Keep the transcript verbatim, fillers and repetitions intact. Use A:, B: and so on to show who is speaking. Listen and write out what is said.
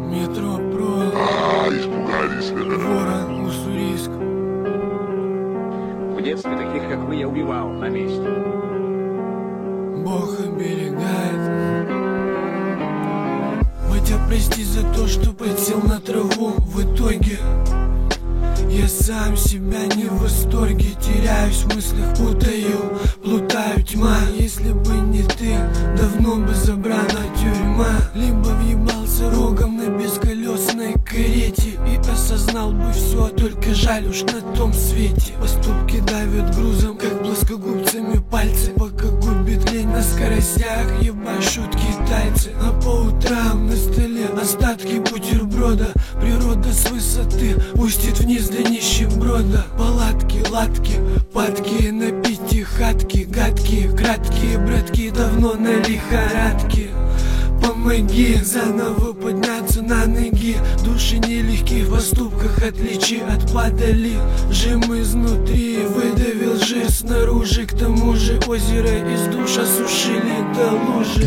A: Метро-про.
B: А, испугались.
A: Ворон, Уссурийск.
C: В детстве таких, как вы, я убивал на месте.
A: Бог оберегает. Батя, прости за то, что подсел на траву. В итоге я сам себя не в восторге. Теряюсь в мыслях, путаю, плутаю, тьма. Если бы не ты, давно бы забрана тюрьма. Либо въебался рогом на бесколесной карете и осознал бы все, только жаль уж на том свете. Поступки давят грузом, как плоскогубцами пальцы. Пока губит лень на скоростях, ебашут китайцы. А по утрам на столе остатки бутерброда. Природа с высоты пустит вниз для нищеброда. Палатки, латки, падки на пятихатки. Гадкие, краткие, братки давно на лихорадке. Помоги заново подняться на ноги. Души нелегкие в поступках, отличий от падали. Жим изнутри, выдавил жир снаружи. К тому же озеро из душ осушили до лужи.